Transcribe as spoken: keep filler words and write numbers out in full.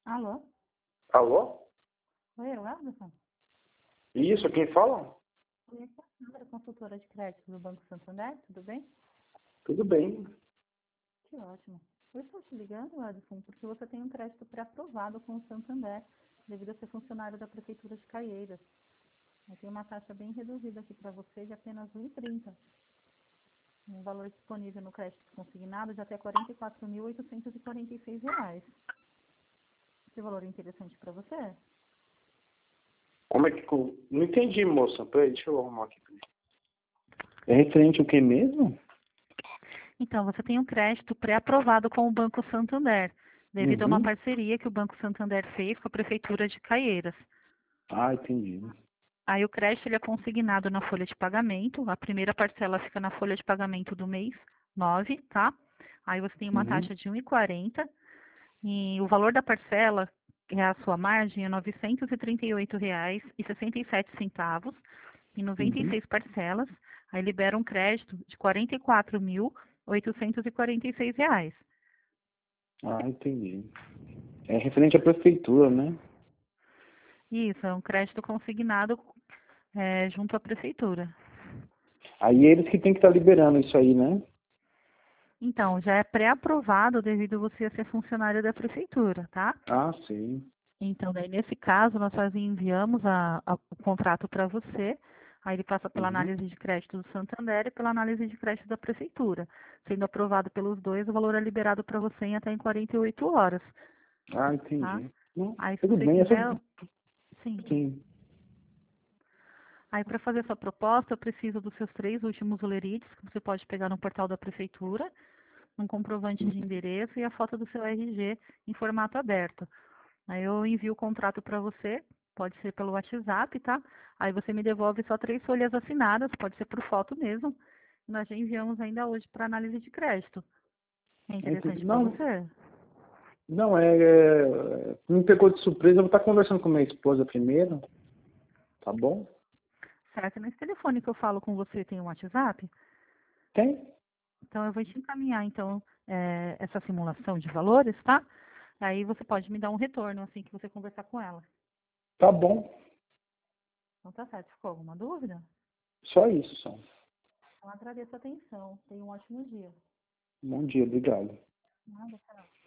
Alô? Alô? Oi, é o Anderson? Isso, quem fala? Oi, aqui é a Sandra, consultora de crédito do Banco Santander, tudo bem? Tudo bem. Que ótimo. Eu estou te ligando, Anderson, porque você tem um crédito pré-aprovado com o Santander, devido a ser funcionário da Prefeitura de Caieiras. Eu tenho uma taxa bem reduzida aqui para você de apenas um vírgula trinta. Um valor disponível no crédito consignado de até quarenta e quatro mil oitocentos e quarenta e seis reais. Esse valor é interessante para você? Como é que... co- Não entendi, moça. Peraí, deixa eu arrumar aqui. É referente ao que mesmo? Então, você tem um crédito pré-aprovado com o Banco Santander, devido a uma Uhum. parceria que o Banco Santander fez com a Prefeitura de Caieiras. Ah, entendi. Aí o crédito ele é consignado na folha de pagamento, a primeira parcela fica na folha de pagamento do mês nove, tá? Aí você tem uma Uhum. taxa de um vírgula quarenta e o valor da parcela, que é a sua margem, é novecentos e trinta e oito reais e sessenta e sete centavos em noventa e Uhum. seis parcelas. Aí libera um crédito de quarenta e quatro mil oitocentos e quarenta e seis reais. Ah, entendi. É referente à prefeitura, né? Isso, é um crédito consignado é, junto à prefeitura. Aí eles que tem que estar liberando isso aí, né? Então, já é pré-aprovado devido a você ser funcionário da prefeitura, tá? Ah, sim. Então, daí, nesse caso, nós só enviamos a- a- o contrato para você, aí ele passa pela Uhum. análise de crédito do Santander e pela análise de crédito da prefeitura. Sendo aprovado pelos dois, o valor é liberado para você em até em quarenta e oito horas, Ah, tá? entendi. Não, Aí, se tudo você bem. É só... quiser, sim. Sim. Aí, para fazer sua proposta, eu preciso dos seus três últimos olerites, que você pode pegar no portal da prefeitura, um comprovante de endereço e a foto do seu R G em formato aberto. Aí eu envio o contrato para você, pode ser pelo WhatsApp, tá? Aí você me devolve só três folhas assinadas, pode ser por foto mesmo. Nós já enviamos ainda hoje para análise de crédito. É Entendi. interessante para Não, você? não, é, é... Me pegou de surpresa. Eu vou estar conversando com minha esposa primeiro, tá bom? Será que nesse telefone que eu falo com você tem um WhatsApp? Tem? Então eu vou te encaminhar então é, essa simulação de valores, tá? Aí você pode me dar um retorno assim que você conversar com ela. Tá bom. Então tá certo. Ficou alguma dúvida? Só isso, só. Então agradeço a atenção. Tenha um ótimo dia. Bom dia, obrigado. Nada, tchau.